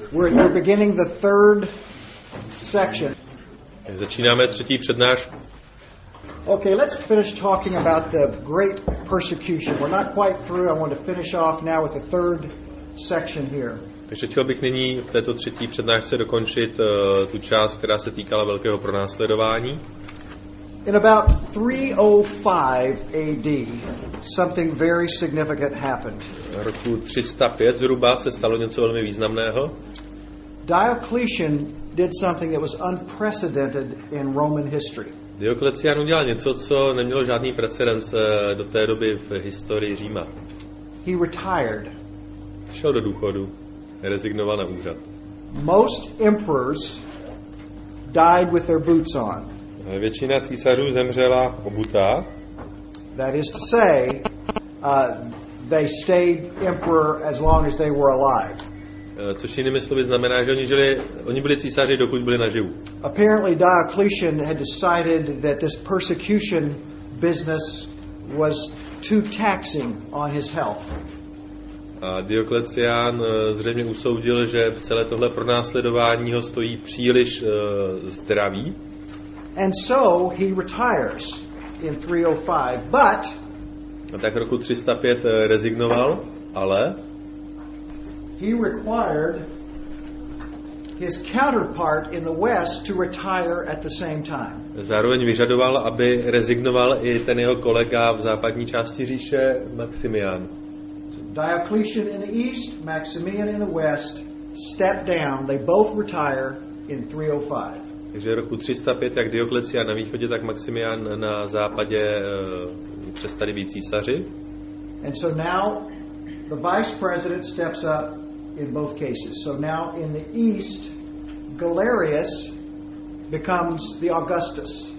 We're beginning the third section. Začínáme třetí přednášku. Okay, let's finish talking about the great persecution. We're not quite through. I want to finish off now with the third section here. Takže chtěl bych nyní v této třetí přednášce dokončit tu část, která se týkala velkého pronásledování. In about 305 AD, something very significant happened. V roku 305 zhruba se stalo něco velmi významného. Diocletian did something that was unprecedented in Roman history. Dioklecián udělal něco, co nemělo žádný precedens do té doby v historii Říma. He retired. Šel do důchodu, rezignoval na úřad. Most emperors died with their boots on. Většina císařů zemřela obutá. That is to say, they stayed emperor as long as they were alive. Což jinými slovy znamená, že oni byli císaři, dokud byli naživu. Apparently Diocletian had decided that this persecution business was too taxing on his health. A Dioklecián zřejmě usoudil, že celé tohle pronásledování ho stojí příliš zdraví. And so he retires in 305, but a tak roku 305 rezignoval, ale he required his counterpart in the West to retire at the same time. Zároveň vyžadoval, aby rezignoval i ten jeho kolega v západní části říše, Maximian. Diocletian in the East, Maximian in the West step down. They both retire in 305. Takže roku 305 jak Dioklecián na východě, tak Maximian na západě přestali být císaři. And so now the vice president steps up in both cases. So now in the East, Galerius becomes the Augustus.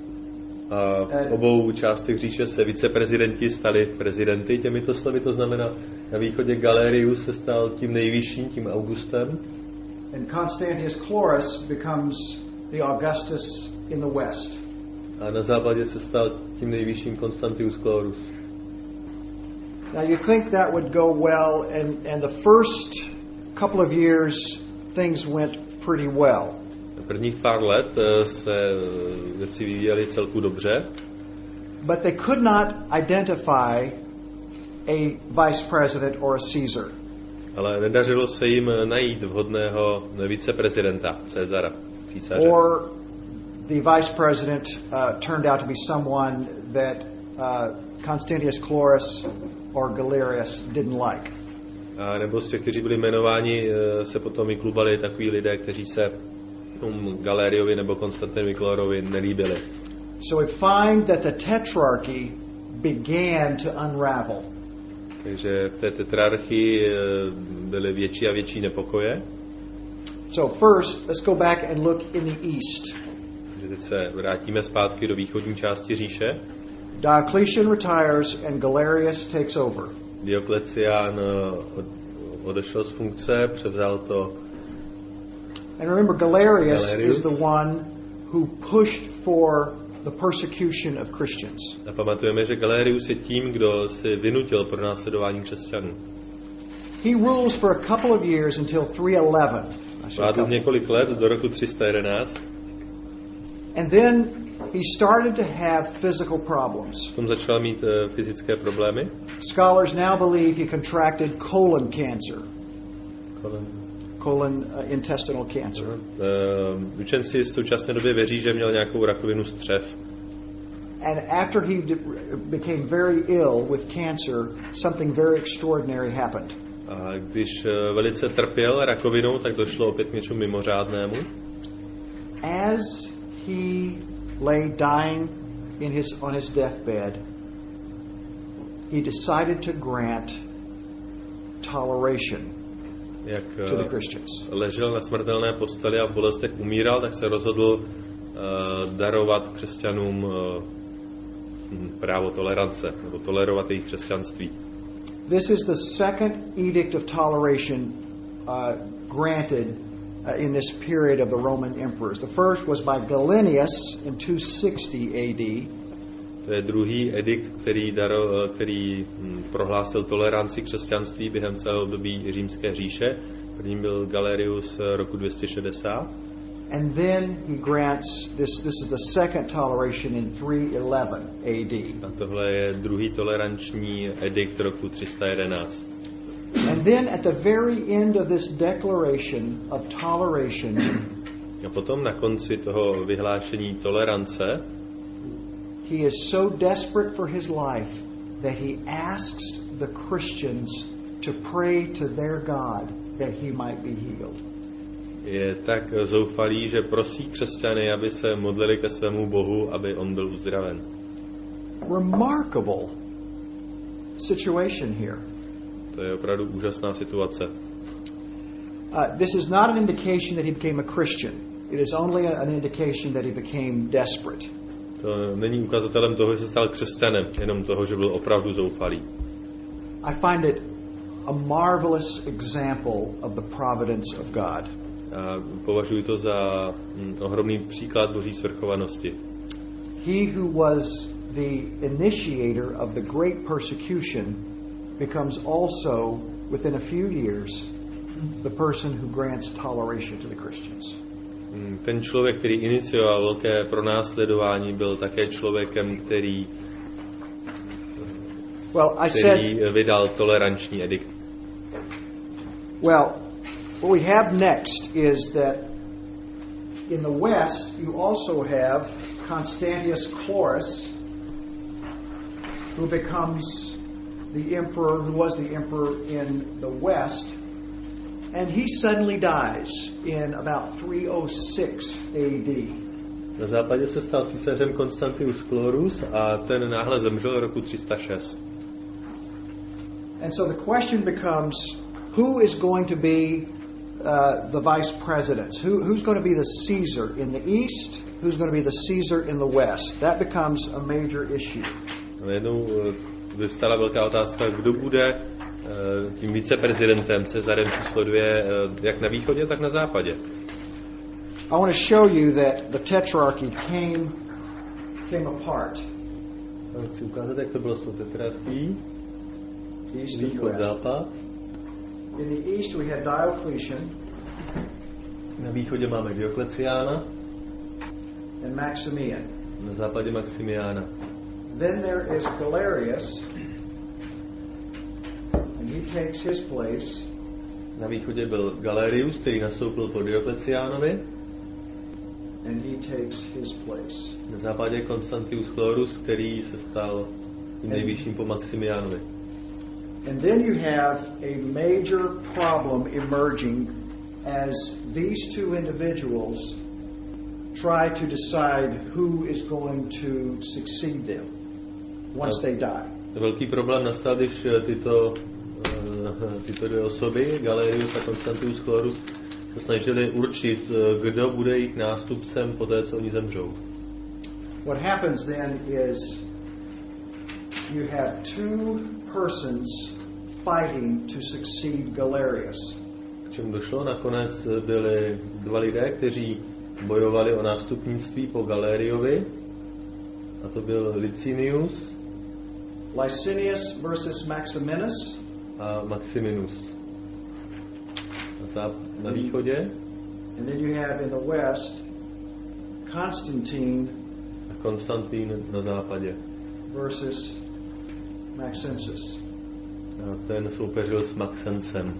A v obou částech říše se viceprezidenti stali prezidenty těmito slovy, to znamená na východě Galerius se stal tím nejvyšším, tím Augustem. And Constantius Chlorus becomes the Augustus in the West. A na západě se stal tím nejvyšším Constantius Chlorus. Now you think that would go well, and the first couple of years things went pretty well. Prvních pár let se věci vyvíjely celku dobře. But they could not identify a vice president or a Caesar. Ale nedařilo se jim najít vhodného viceprezidenta, Cezara, císaře. Or the vice president turned out to be someone that Constantius Chlorus or Galerius didn't like. A nebo z těch, kteří byli jmenováni, se potom i klubali takoví lidé, kteří se Galeriovi nebo Konstantinovi Chlorovi nelíbili. So we find that the tetrarchy began to unravel. Takže v té tetrarchii byly větší a větší nepokoje. So first, let's go back and look in the east. Takže teď se vrátíme zpátky do východní části říše. Diocletian retires and Galerius takes over. Dioklecián odešel z funkce, převzal to. And remember, Galerius is the one who pushed for the persecution of Christians. A pamatujeme, že Galerius je tím, kdo si vynutil pronásledování křesťanů. He rules for a couple of years until 311. Vládl několik let do roku 311. And then he started to have physical problems. Potom začal mít fyzické problémy. Scholars now believe he contracted colon cancer. Colon intestinal cancer. Učenci v současné době věří, že měl nějakou rakovinu střev. And after he became very ill with cancer, something very extraordinary happened. A když velice trpěl rakovinou, tak došlo opět k něčemu mimořádnému. As he lay dying on his deathbed, he decided to grant toleration Jak to the Christians. Ležel na smrtelné posteli a v bolestech umíral, tak se rozhodl darovat křesťanům právo tolerance, nebo tolerovat jejich křesťanství. This is the second edict of toleration granted in this period of the Roman emperors. The first was by Galenius in 260 AD. To je druhý edikt, který prohlásil toleranci křesťanství během celého období Římské říše. První byl Galerius roku 260. And then he grants this is the second toleration in 311 AD. A tohle je druhý toleranční edikt roku 311. And then at the very end of this declaration of toleration, a potom na konci toho vyhlášení tolerance he is so desperate for his life that he asks the Christians to pray to their God that he might be healed. Je tak zoufalý, že prosí křesťany, aby se modlili ke svému Bohu, aby on byl uzdraven. Remarkable situation here. To je opravdu úžasná situace. This is not an indication that he became a Christian. It is only an indication that he became desperate. To není ukazatelem toho, že se stal křesťanem, jenom toho, že byl opravdu zoufalý. I find it a marvelous example of the providence of God. A považuji to za ohromný příklad Boží svrchovanosti. He who was the initiator of the great persecution becomes also, within a few years, the person who grants toleration to the Christians. Ten člověk, který inicioval velké pronásledování, byl také člověkem, který vydal toleranční edikt. Well, what we have next is that in the West you also have Constantius Chlorus, who becomes the emperor, who was the emperor in the West, and he suddenly dies in about 306 AD. Na západě se stal císařem Constantius Chlorus a ten náhle zemřel roku 306. And so the question becomes, who is going to be the vice presidents? Who's going to be the Caesar in the East? Who's going to be the Caesar in the West? That becomes a major issue. Najednou vyvstala velká otázka, kdo bude tím viceprezidentem, Cezarem číslo 2, jak na východě, tak na západě. I want to show you that the tetrarchy came apart. Chci ukázat, jak to bylo s tou tetrarchií. East and Východ, West. západ. In the East we had Diocletian. Na východě máme Diokleciána. And Maximian. Na západě Maximiána. Then there is Galerius, and he takes his place. Na východě byl Galerius, který nastoupil po Diokleciánovi. And he takes his place. Na západě Constantius Chlorus, který se stal tím nejvyšším po Maximiánovi. And then you have a major problem emerging as these two individuals try to decide who is going to succeed them once they die. Velký problém nastal, když tyto dvě osoby, Galerius a Constantius Chlorus, se snažili určit, kdo bude jejich nástupcem po té, co oni zemřou. What happens then is you have two persons fighting to succeed Galerius. K čemu došlo? Nakonec byli dva lidé, kteří bojovali o nástupnictví po Galeriovi. A to byl Licinius. Licinius versus Maximinus. A Maximinus. Na východě. And then you have in the West Constantine a Konstantín na západě. Versus Maxensis. A ten soupeřil s Maxencem.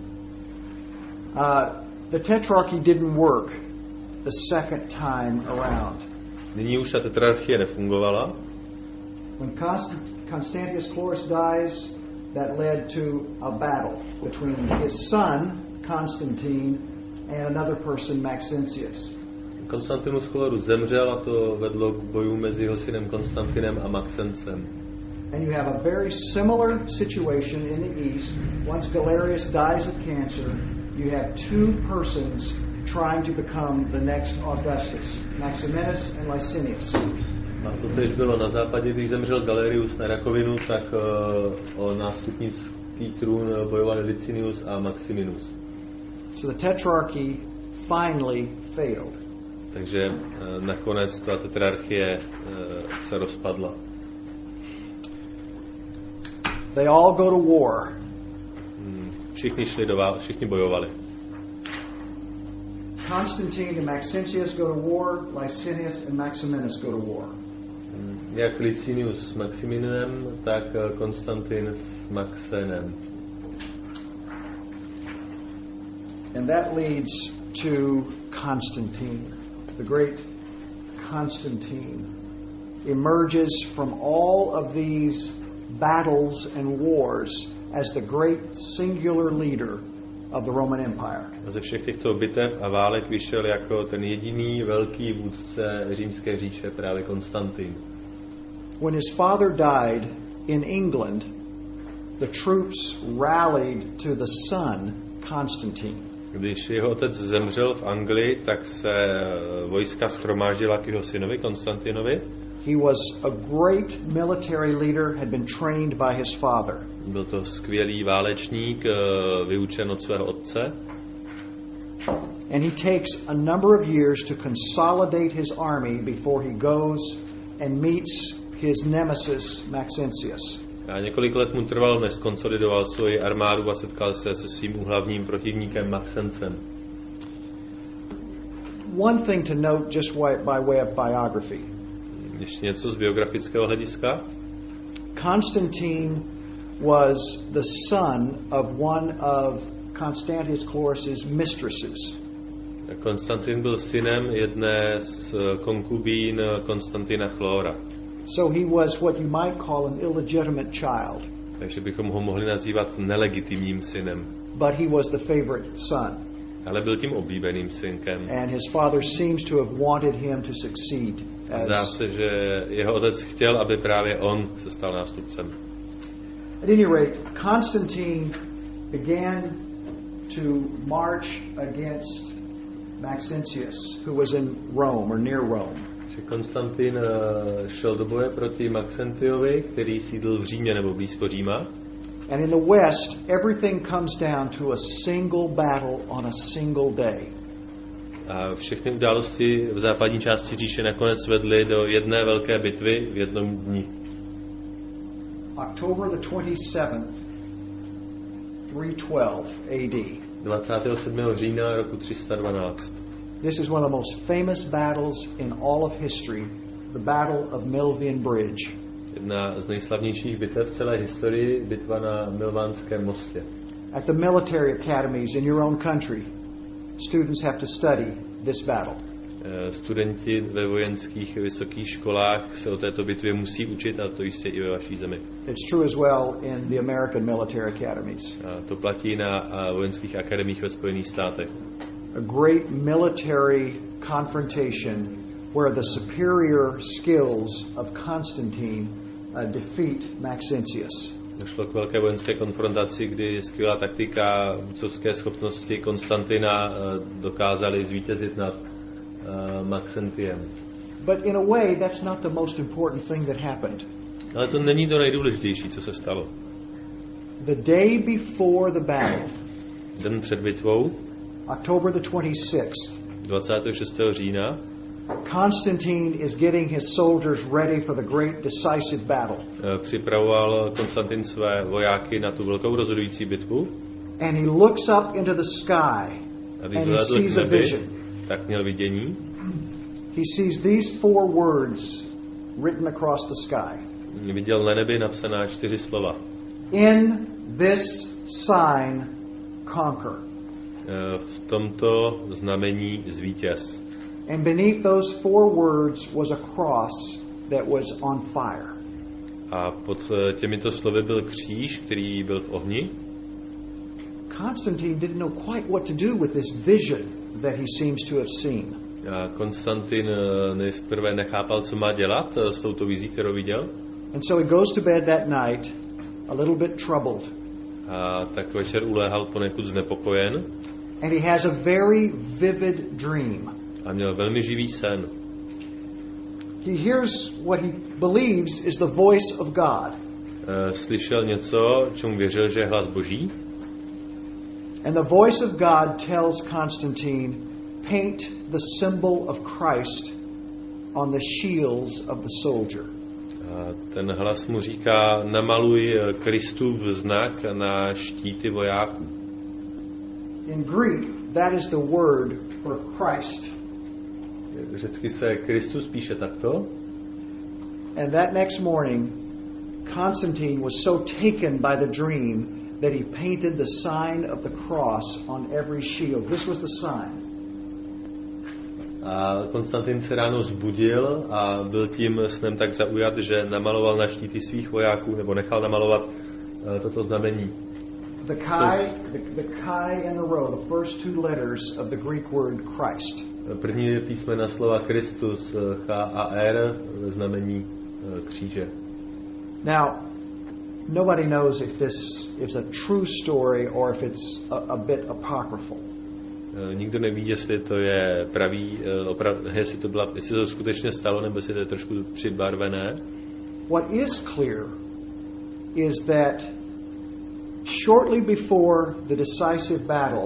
The tetrarchy didn't work the second time around. Nyní už ta tetrarchie nefungovala. When Constantius Chlorus dies, that led to a battle between his son Constantine and another person, Maxentius. Constantinus Chlorus zemřel a to vedlo k bojům mezi jeho synem Konstantinem a Maxencem. And you have a very similar situation in the East. Once Galerius dies of cancer, you have two persons trying to become the next Augustus, Maximinus and Licinius. A to tež bylo na západě, když zemřel Galerius na rakovinu, tak o nástupnický trůn bojovali Licinius a Maximinus. So the tetrarchy finally failed. Takže nakonec ta tetrarchie se rozpadla. They all go to war. Všichni bojovali. Constantine and Maxentius go to war, Licinius and Maximinus go to war. Jak Licinius s Maximinem, tak Konstantin s Maxenem. And that leads to Constantine. The great Constantine emerges from all of these battles and wars as the great singular leader of the Roman Empire. Ze všech těchto bitev a válek vyšel jako ten jediný velký vůdce římské říše, právě Konstantin. When his father died in England, the troops rallied to the son, Constantine. Když jeho otec zemřel v Anglii, tak se vojska shromáždila k jeho synovi Konstantinovi. He was a great military leader, had been trained by his father. Byl to skvělý válečník, vyučen od svého otce. And he takes a number of years to consolidate his army before he goes and meets his nemesis Maxentius. A několik let mu trvalo, než skonsolidoval svoji armádu a setkal se se svým hlavním protivníkem Maxencem. One thing to note just by way of biography. Ještě něco z biografického hlediska. Constantine was the son of one of Constantius Chlorus's mistresses. Konstantin byl synem jedné z konkubín Konstantina Chlora. So he was what you might call an illegitimate child. Takže bychom ho mohli nazývat nelegitimním synem. But he was the favorite son. Ale byl tím oblíbeným synkem. And his father seems to have wanted him to succeed. Zdá se, že jeho otec chtěl, aby právě on se stal nástupcem. At any rate, Constantine began to march against Maxentius, who was in Rome or near Rome. Konstantin šel do boje proti Maxentiovi, který sídlil v Římě nebo blízko Říma. And in the West, everything comes down to a single battle on a single day. A všechny události v západní části říše nakonec vedly do jedné velké bitvy v jednom dni. October the 27th, 312 AD. 27. října roku 312. This is one of the most famous battles in all of history, the Battle of Milvian Bridge. Jedna z nejslavnějších bitev v celé historii, bitva na Milvánském mostě. At the military academies in your own country, students have to study this battle. Studenti ve vojenských vysokých školách se o této bitvě musí učit, a to jistě i ve vaší zemi. It's true as well in the American military academies. A to platí na vojenských akademiích ve Spojených státech. A great military confrontation where the superior skills of Constantine defeat Maxentius. Došlo k velké vojenské konfrontaci, kdy skvělá taktika, vůdcovské schopnosti Konstantina dokázali zvítězit nad Maxentiem. But in a way, that's not the most important thing that happened. Ale to není to nejdůležitější, co se stalo. The day before the battle, Den před bitvou, October the 26th, 26. října, Constantine is getting his soldiers ready for the great decisive battle. Připravoval Konstantin své vojáky na tu velkou rozhodující bitvu. And he looks up into the sky and he sees a vision. Tak měl vidění. He sees these four words written across the sky. Viděl na nebi napsaná 4 slova. In this sign, conquer. V tomto znamení zvítěz. And beneath those four words was a cross that was on fire. A pod těmito slovy byl kříž, který byl v ohni. Constantine didn't know quite what to do with this vision that he seems to have seen. A Konstantin nejprve nechápal, co má dělat s touto vizí, kterou viděl. And so he goes to bed that night a little bit troubled. A tak večer uléhal poněkud znepokojen. And he has a very vivid dream. A měl velmi živý sen. He hears what he believes is the voice of God. Slyšel něco, čemu věřil, že je hlas Boží. And the voice of God tells Constantine, paint the symbol of Christ on the shields of the soldier. A ten hlas mu říká, namaluj Kristův znak na štíty vojáků. In Greek, that is the word for Christ. Řecky se Kristus píše takto. And that next morning, Constantine was so taken by the dream that he painted the sign of the cross on every shield. This was the sign. A Konstantin se ráno zbudil a byl tím snem tak zaujat, že namaloval na štíty svých vojáků, nebo nechal namalovat toto znamení. The chi and the rho, the first two letters of the Greek word Christ. První písmena slova Kristus, H a R, ve znamení kříže. Now, nobody knows if this is a true story or if it's a bit apocryphal. Nikdo neví, jestli to je pravý, jestli to skutečně stalo, nebo jestli to je trošku přibarvené. What is clear is that shortly before the decisive battle,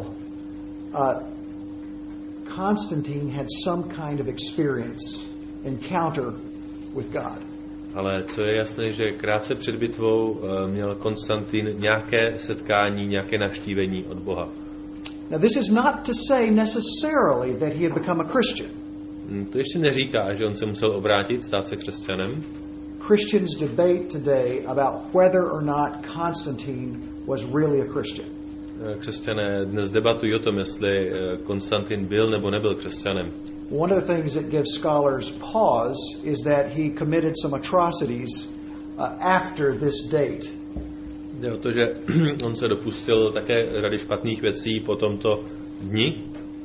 Constantine had some kind of experience, encounter with God. Ale co je jasné, že krátce před bitvou měl Konstantin nějaké setkání, nějaké navštívení od Boha. Now this is not to say necessarily that he had become a Christian. To ještě neříká, že on se musel obrátit, stát se křesťanem. Christians debate today about whether or not Constantine was really a Christian. Křesťané dnes debatují o tom, jestli Konstantin byl nebo nebyl křesťanem. One of the things that gives scholars pause is that he committed some atrocities after this date. Jde o to, že on se dopustil také řady špatných věcí po tomto dni.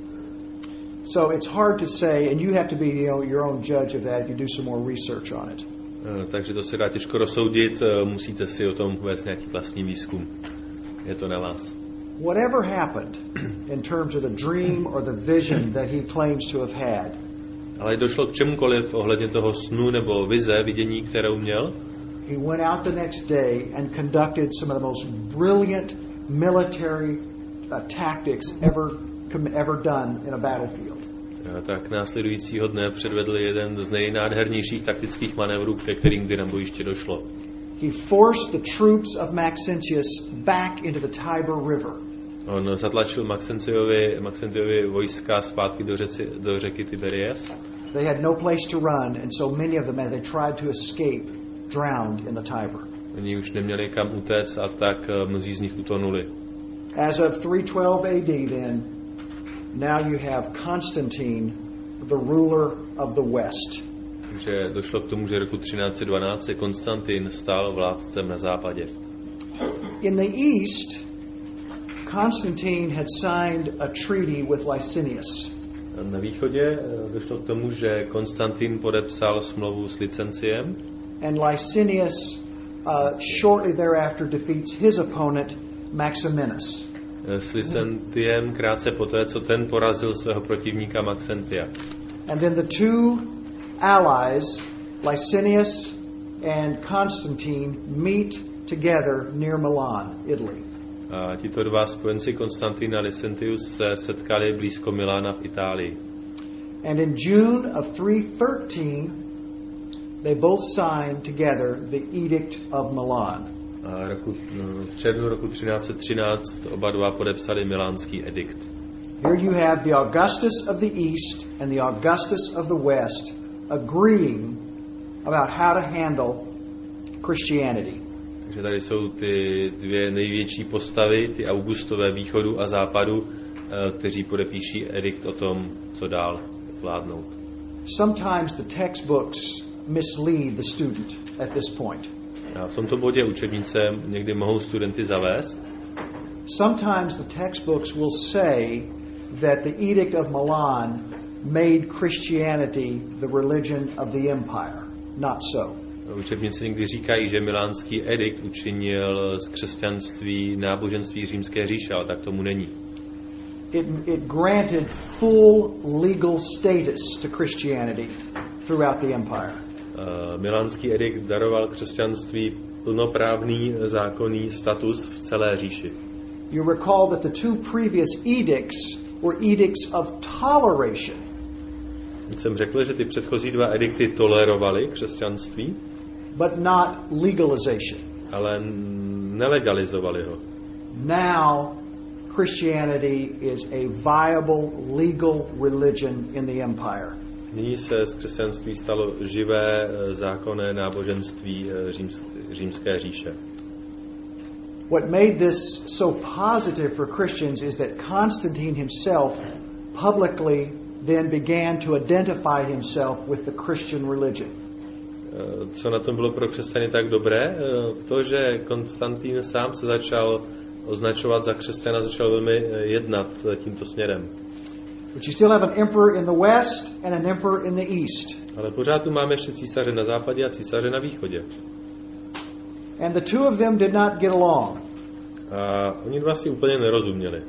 So it's hard to say, and you have to be your own judge of that if you do some more research on it. Takže to se dá těžko rozsoudit, musíte si o tom vést nějaký vlastní výzkum. Je to na vás. Whatever happened in terms of the dream or the vision that he claims to have had. Ale došlo k čemukoliv ohledně toho snu nebo vize, vidění, kterou měl. He went out the next day and conducted some of the most brilliant military tactics ever done in a battlefield. Tak následujícího dne předvedl jeden z nejnádhernějších taktických manévrů, ke kterým kdy na bojiště došlo. He forced the troops of Maxentius back into the Tiber River. On zatlačil Maxentiovi vojska zpátky do řeky Tiberias. They had no place to run, and so many of them, as they tried to escape, drowned in the Tiber. Oni už neměli kam utéct a tak mnozí z nich utonuli. As of 312 AD then, now you have Constantine, the ruler of the West. Takže došlo k tomu, že roku 1312 se Konstantin stal vládcem na západě. In the East, Constantine had signed a treaty with Licinius. Na východě došlo k tomu, že Konstantin podepsal smlouvu s Licenciem. And Licinius shortly thereafter defeats his opponent Maximinus. S Licentiem krátce poté, co ten porazil svého protivníka Maxentia. And then the two allies, Licinius and Constantine, meet together near Milan, Italy. A tito dva spojenci Konstantin a Licentius se setkali blízko Milána v Itálii. And in June of 313, they both signed together the Edict of Milan. A v červnu roku 1313 oba dva podepsali milánský edikt. Here you have the Augustus of the East and the Augustus of the West agreeing about how to handle Christianity. Takže tady jsou ty dvě největší postavy, ty Augustové východu a západu, kteří podepíší edikt o tom, co dál vládnout. Sometimes the textbooks mislead the student at this point. A v tomto bodě učebnice někdy mohou studenty zavést. Sometimes the textbooks will say that the Edict of Milan made Christianity the religion of the empire. Not so. Učebnice někdy říkají, že milánský edikt učinil z křesťanství náboženství římské říše, ale tak tomu není. It granted full legal status to Christianity throughout the empire. Milánský edikt daroval křesťanství plnoprávný zákonný status v celé říši. You recall that the two previous edicts were edicts of toleration. Jsem řekl, že ty předchozí dva edikty tolerovaly křesťanství, but not legalization. ale nelegalizovali ho. Now Christianity is a viable legal religion in the empire. Nyní se z křesťanství stalo živé zákonné náboženství římské říše. What made this so positive for Christians is that Constantine himself publicly then began to identify himself with the Christian religion. Co na tom bylo pro křesťany tak dobré? To, že Konstantín sám se začal označovat za křesťana, začal velmi jednat tímto směrem. But you still have an emperor in the west and an emperor in the east. Ale pořád tu máme ještě císaře na západě a císaře na východě. And the two of them did not get along. A oni dva si úplně nerozuměli.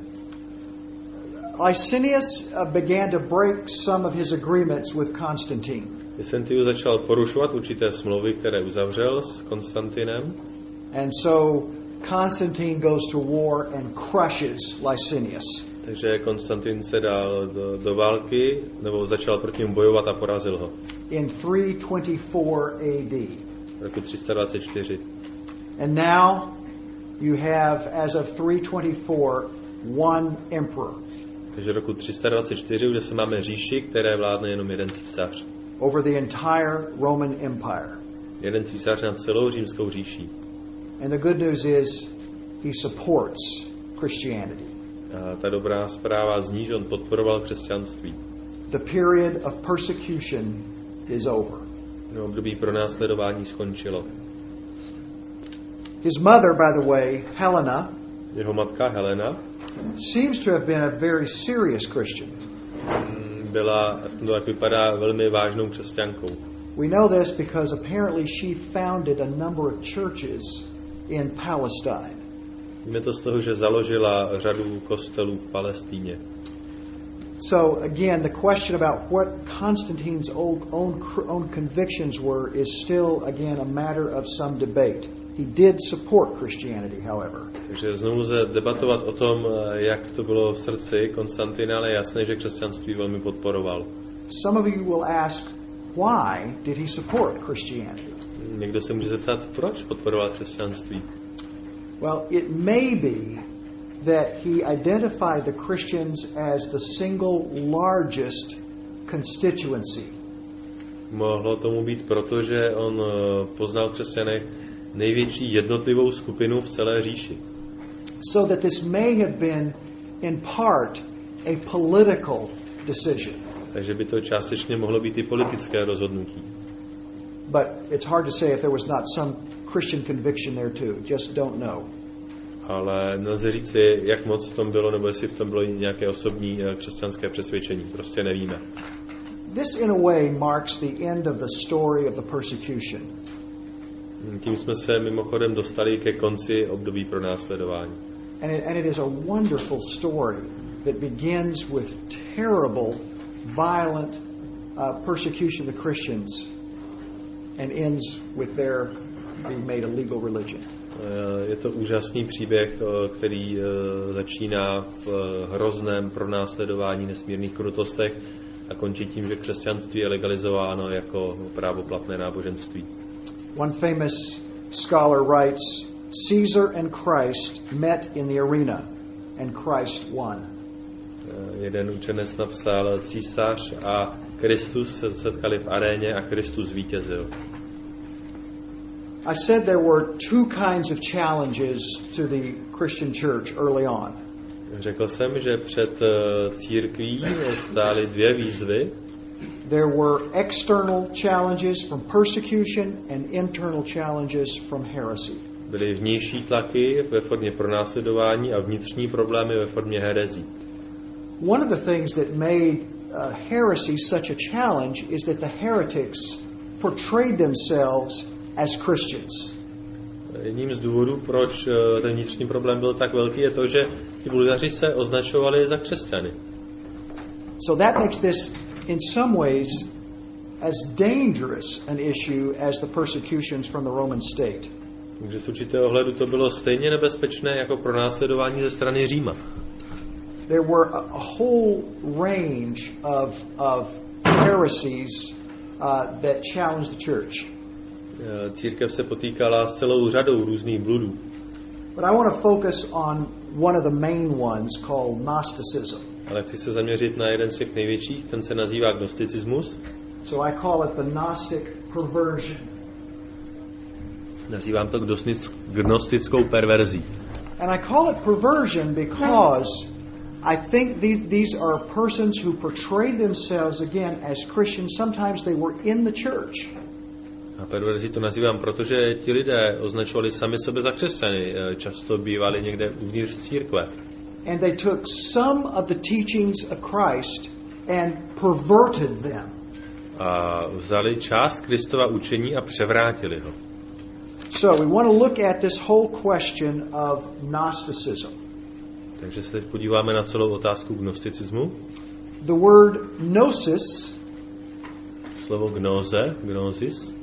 Licinius began to break some of his agreements with Constantine. Vicentius začal porušovat určité smlouvy, které uzavřel s Konstantinem. And so Constantine goes to war and crushes Licinius. Takže Konstantin se dal do války, nebo začal proti němu bojovat a porazil ho. In 324 AD. V roku 324. And now you have, as of 324, one emperor. Takže v roku 324 už se máme říši, které vládne jenom jeden císař. Over the entire Roman Empire. Jeden císař nad celou římskou říší. And the good news is he supports Christianity. A ta dobrá zpráva zní, že on podporoval křesťanství. The period of persecution is over. No, období pronásledování skončilo. His mother, by the way, Helena, Jeho matka Helena seems to have been a very serious Christian. byla, aspoň to tak vypadá, velmi vážnou křesťankou. We know this because apparently she founded a number of churches in Palestine. Víme to z toho, že založila řadu kostelů v Palestíně. So again, the question about what Constantine's own convictions were is still again a matter of some debate. He did support Christianity, however. Takže znovu lze debatovat o tom, jak to bylo v srdci Konstantina, ale jasné, že křesťanství velmi podporoval. Some of you will ask, why did he support Christianity? Někdo se může zeptat, proč podporoval křesťanství? Well, it may be that he identified the Christians as the single largest constituency. Mohlo tomu být proto, že on poznal v křesťanech největší jednotlivou skupinu v celé říši. So that this may have been in part a political decision. Takže by to částečně mohlo být i politické rozhodnutí. But it's hard to say if there was not some Christian conviction there too. Just don't know. Ale nelze říci, jak moc v tom bylo, nebo jestli v tom bylo nějaké osobní křesťanské přesvědčení. Prostě nevíme. This in a way marks the end of the story of the persecution. Tím jsme se mimochodem dostali ke konci období pronásledování. And it is a wonderful story that begins with terrible, violent persecution of the Christians and ends with their being made a legal religion. Je to úžasný příběh, který začíná v hrozném pronásledování, nesmírných krutostech a končí tím, že křesťanství je legalizováno jako právoplatné náboženství. One famous scholar writes, Caesar and Christ met in the arena and Christ won. Jeden učenec napsal, císař a Kristus se setkali v aréně a Kristus zvítězil. I said there were two kinds of challenges to the Christian church early on. Řekl jsem, že před církví stály dvě výzvy. There were external challenges from persecution and internal challenges from heresy. Byly vnější tlaky ve formě pronásledování a vnitřní problémy ve formě herezí. One of the things that made heresy such a challenge is that the heretics portrayed themselves as Christians. Jedním z důvodů, proč ten vnitřní problém byl tak velký, je to, že ti bludaři se označovali za křesťany. So that makes this in some ways as dangerous an issue as the persecutions from the Roman state. Takže z určitého ohledu to bylo stejně nebezpečné jako pronásledování ze strany Říma. There were a whole range of heresies that challenged the church. Církev se potýkala s celou řadou různých bludů. But I want to focus on one of the main ones called Gnosticism. Ale chci se zaměřit na jeden z těch největších, ten se nazývá gnosticismus. So I call it the Gnostic perversion. Nazývám to gnostickou perverzí. And I call it perversion because I think these are persons who portrayed themselves again as Christians. Sometimes they were in the church. A perverzí to nazývám, protože ti lidé označovali sami sebe za křesťany, často bývali někde uvnitř církve. And they took some of the teachings of Christ and perverted them. A vzali část Kristova učení a převrátili ho. So we want to look at this whole question of Gnosticism. Takže se teď podíváme na celou otázku gnosticismu. The word gnosis, Slovo gnosis,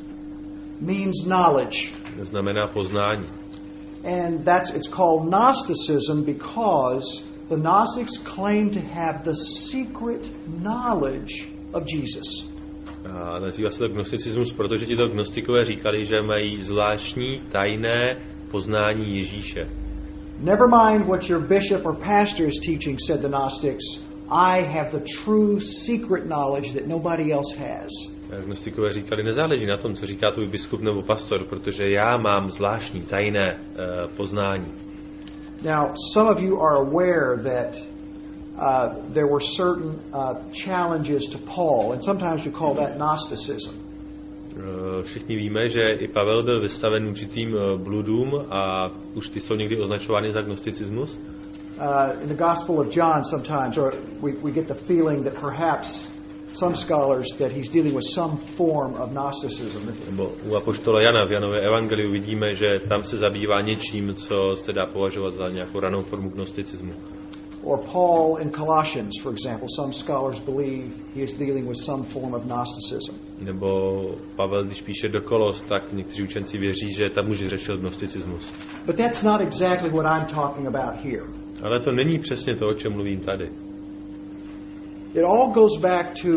means knowledge. znamená poznání. And it's called Gnosticism because the Gnostics claim to have the secret knowledge of Jesus. A nazývá se to gnosticismus, protože tito gnostikové říkali, že mají zvláštní tajné poznání Ježíše. Never mind what your bishop or pastor is teaching, said the Gnostics. I have the true secret knowledge that nobody else has. Gnostikové říkali, nezáleží na tom, co říká tvůj biskup nebo pastor, protože já mám zvláštní tajné poznání. Now, some of you are aware that there were certain challenges to Paul, and sometimes you call that Gnosticism. Všichni víme, že i Pavel byl vystaven určitým bludům a už ty jsou někdy označovány za gnosticismus. In the Gospel of John sometimes, or we get the feeling that perhaps some scholars that he's dealing with some form of Gnosticism. Nebo u apoštola Jana v Janově evangeliu vidíme, že tam se zabývá něčím, co se dá považovat za nějakou ranou formu gnosticismu. Or Paul in Colossians, for example, some scholars believe he is dealing with some form of Gnosticism. Nebo Pavel, když píše do Kolos, tak někteří učenci věří, že tam už řešil gnosticismus. But that's not exactly what I'm talking about here. Ale to není přesně to, o čem mluvím tady. It all goes back to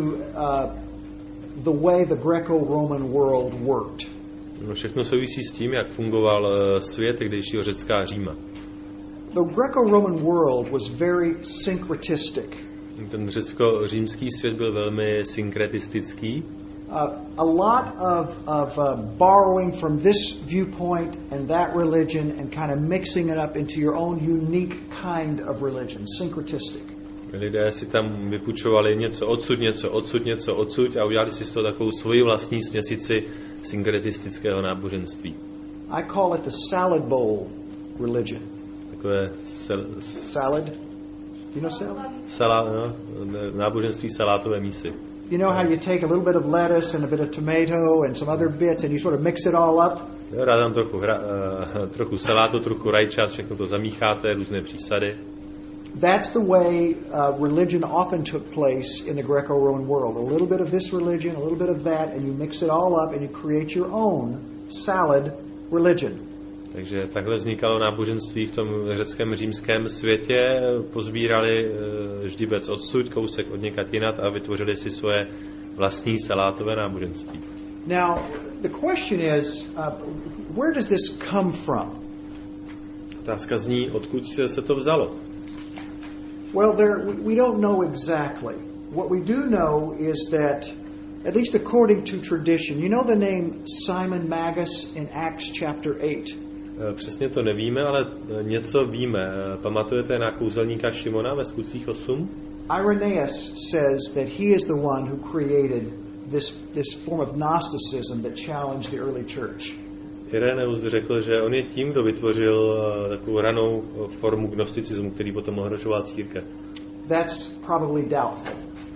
the way the Greco-Roman world worked. No, všechno souvisí s tím, jak fungoval svět tehdejšího Řecka a Říma. The Greco-Roman world was very syncretistic. Ten řecko-římský svět byl velmi synkretistický. A lot of borrowing from this viewpoint and that religion and kind of mixing it up into your own unique kind of religion, syncretistic. Lidé si tam vypučovali něco odsud a udělali si z toho takovou svoji vlastní směsici synkretistického náboženství. I call it the salad bowl religion. Takové salad? You know salad? Náboženství salátové mísy. You know how you take a little bit of lettuce and a bit of tomato and some other bits and you sort of mix it all up? Jo, dá tam trochu salátu, trochu rajčat, všechno to zamícháte, různé přísady. That's the way religion often took place in the Greco-Roman world. A little bit of this religion, a little bit of that, and you mix it all up and you create your own salad religion. Takže takhle vznikalo náboženství v tom řeckém římském světě. Pozbírali ždibec odsud, kousek od někud jinat a vytvořili si svoje vlastní salátové náboženství. Now, the question is, where does this come from? Otázka zní, odkud se to vzalo? Well, we don't know exactly. What we do know is that, at least according to tradition, you know the name Simon Magus in Acts chapter 8? Přesně to nevíme, ale něco víme. Pamatujete na kouzelníka Šimona ve Skutcích 8? Irenaeus says that he is the one who created this form of Gnosticism that challenged the early church. Irenaeus řekl, že on je tím, kdo vytvořil takovou ranou formu gnosticismu, který potom ohrožoval církev. That's probably doubtful.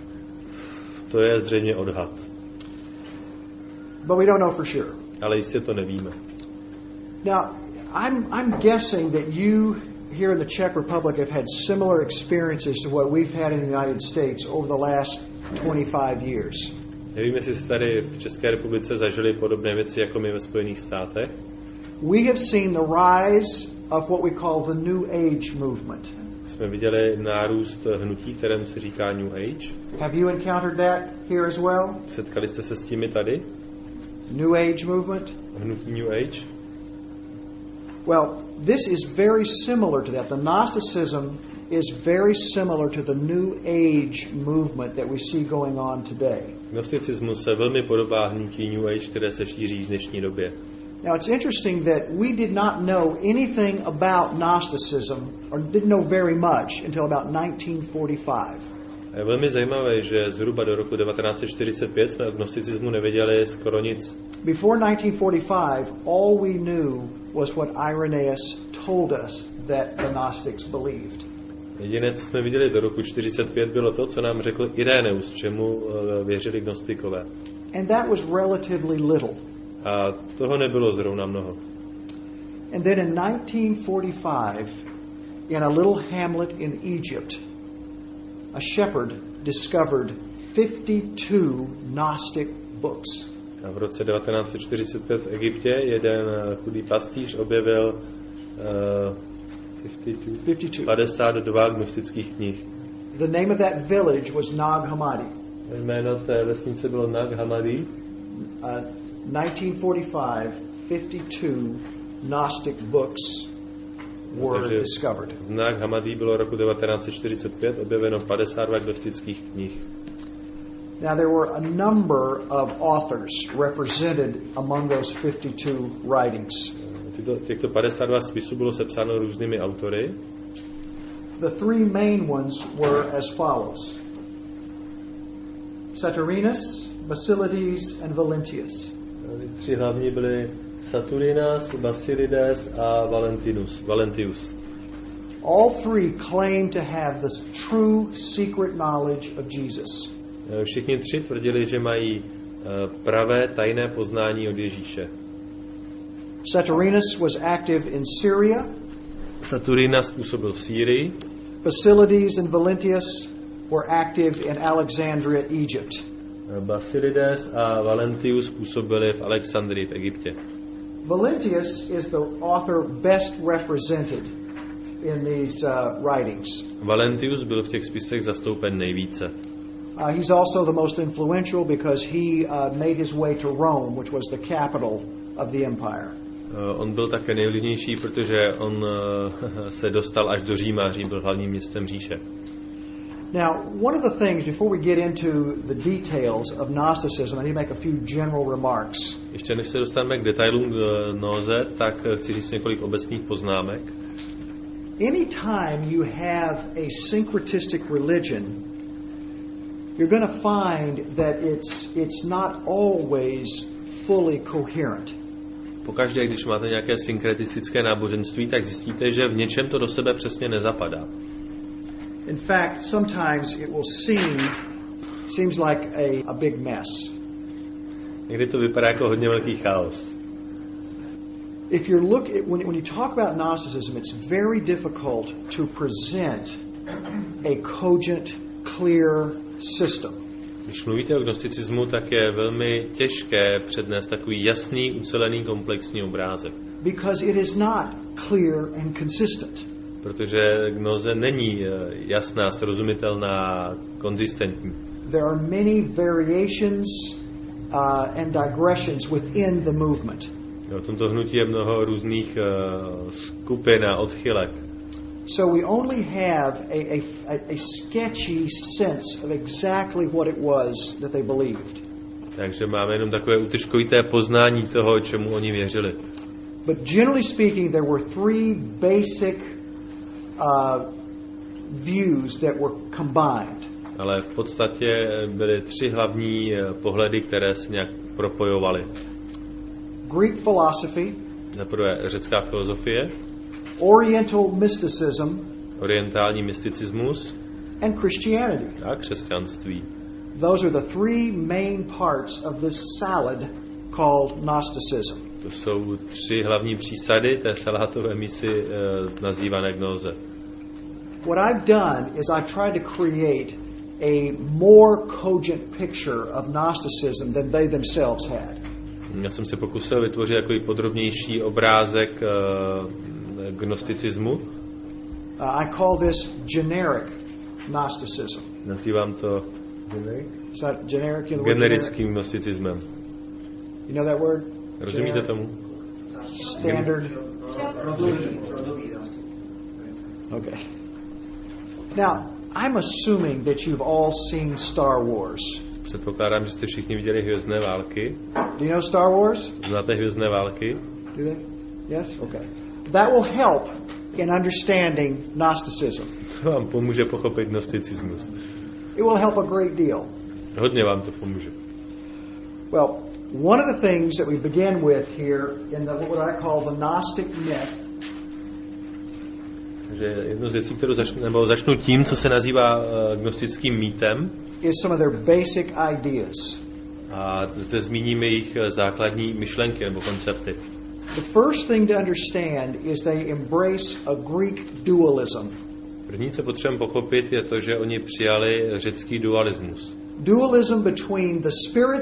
To je zřejmě odhad. But we don't know for sure. Ale jistě to nevíme. Now, I'm guessing that you here in the Czech Republic have had similar experiences to what we've had in the United States over the last 25 years. Nevím, jestli jste tady v České republice zažili podobné věci, jako my ve Spojených státech. We have seen the rise of what we call the New Age movement. Jsme viděli nárůst hnutí, kterému se říká New Age. Have you encountered that here as well? Setkali jste se s tím tady? New Age movement? Hnutí New Age? Well, this is very similar to that. The Gnosticism is very similar to the New Age movement that we see going on today. Gnosticismus se velmi podobá hnutí New Age, které se šíří v dnešní době. Now, it's interesting that we did not know anything about Gnosticism, or didn't know very much, until about 1945. A je velmi zajímavé, že zhruba do roku 1945 jsme o gnosticismu nevěděli skoro nic. Before 1945, all we knew was what Irenaeus told us that the Gnostics believed. Jediné, co jsme viděli do roku 1945, bylo to, co nám řekl Irenaeus, čemu věřili gnostikové. And that was relatively little. A toho nebylo zrovna mnoho. And then in 1945, in a little hamlet in Egypt, a shepherd discovered 52 Gnostic books. A v roce 1945 v Egyptě jeden chudý pastýř objevil 52 gnostických knih. The name of that village was Nag Hammadi. Jméno té vesnice bylo Nag Hammadi. 1945, 52 Gnostic books were discovered. V Nag Hammadi bylo roku 1945 objeveno 52 gnostických knih. Now there were a number of authors represented among those 52 writings. Těchto 52 spisů bylo sepsáno různými autory. The three main ones were as follows: Saturninus, Basilides, and Valentius. Tři hlavní byly Saturninus, Basilides a Valentius. All three claimed to have this true secret knowledge of Jesus. Všichni tři tvrdili, že mají pravé tajné poznání od Ježíše. Saturninus was active in Syria. Saturninus působil v Sýrii. Basilides and Valentius were active in Alexandria, Egypt. Basilides a Valentius působili v Alexandrii v Egyptě. Valentius is the author best represented in these writings. Valentius byl v těch spisech zastoupen nejvíce. He's also the most influential because he made his way to Rome, which was the capital of the empire. On byl také nejvlivnější, protože on se dostal až do Říma. Řím byl hlavním městem říše. Now, one of the things, before we get into the details of Gnosticism, I need to make a few general remarks. Ještě než se dostaneme k detailům Gnoze, tak chci říct několik obecných poznámek. Anytime you have a syncretistic religion, you're going to find that it's not always fully coherent. Pokaždé, když máte nějaké synkretistické náboženství, tak zjistíte, že v něčem to do sebe přesně nezapadá. In fact, sometimes it will seems like a big mess. Někdy to vypadá jako hodně velký chaos. If you when you talk about Gnosticism, it's very difficult to present a cogent, clear system. Když mluvíte o gnosticismu, tak je velmi těžké přednést takový jasný, ucelený, komplexní obrázek. Because it is not clear and consistent. Protože gnoze není jasná, srozumitelná, konzistentní. There are many variations and digressions within the movement. V tomto hnutí je mnoho různých skupin a odchylek. So we only have a sketchy sense of exactly what it was that they believed. Takže máme jenom takové útržkovité poznání toho, čemu oni věřili. But generally speaking, there were three basic views that were combined. Ale v podstatě byly tři hlavní pohledy, které se nějak propojovaly. Greek philosophy, za prvé řecká filozofie, Oriental mysticism, orientální mysticismus and Christianity. A křesťanství. Those are the three main parts of this salad called Gnosticism. To jsou tři hlavní přísady té salátové misy nazývané gnóze. What I've done is I've tried to create a more cogent picture of Gnosticism than they themselves had. Já jsem se pokusil vytvořit takový podrobnější obrázek gnosticismu. I call this generic Gnosticism. Nazývám to generickým gnosticismem. You know that word? Rozumíte tomu? Standard. Okay. Now, I'm assuming that you've all seen Star Wars. Předpokládám, že jste všichni viděli Hvězdné války. Do you know Star Wars? Znáte Hvězdné války? Do they? Yes? Okay. That will help in understanding Gnosticism. To vám pomůže pochopit gnosticismus. It will help a great deal. Hodně vám to pomůže. Well, one of the things that we begin with here in what I call the Gnostic myth. Takže jednu z věcí, kterou začnu tím, co se nazývá gnostickým mýtem, is some of their basic ideas. A zde zmíním jejich základní myšlenky nebo koncepty. The first thing to understand is they embrace a Greek dualism. První, co potřebujeme pochopit, je to, že oni přijali řecký dualismus. Dualism between the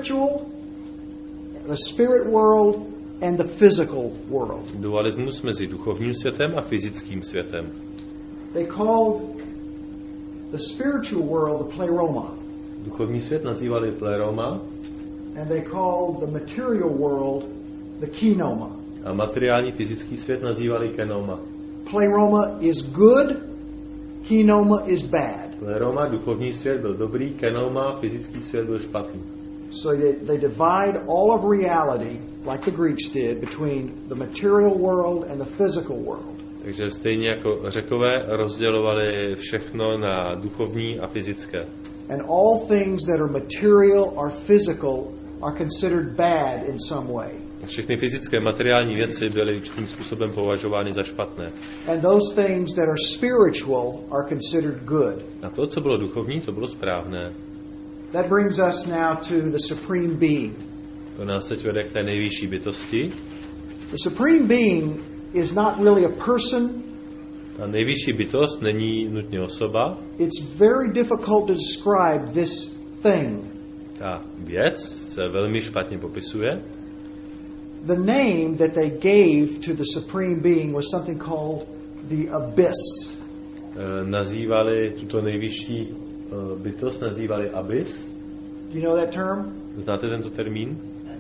spirit world and the physical world. Dualismus mezi duchovním světem a fyzickým světem. They called the spiritual world the pleroma. Duchovní svět nazývali pleroma. And they called the material world the kinoma. A materiální fyzický svět nazývali kenoma. Pleroma is good, kinoma is bad. Pleroma, duchovní svět, byl dobrý, kenoma, fyzický svět byl špatný. So they divide all of reality, like the Greeks did, between the material world and the physical world. Takže stejně jako Řekové rozdělovali všechno na duchovní a fyzické. And all things that are material or physical are considered bad in some way. Všechny fyzické materiální věci byly určitým způsobem považovány za špatné. And those things that are spiritual are considered good. A to, co bylo duchovní, to bylo správné. That brings us now to the supreme being. To nás teď vede k té nejvyšší bytosti. The supreme being is not really a person. Ta nejvyšší bytost není nutně osoba. It's very difficult to describe this thing. Ta věc se velmi špatně popisuje. The name that they gave to the supreme being was something called the abyss. Nazývali tuto nejvyšší bytost nazývali abyss. Do you know that term? Znáte tento termín?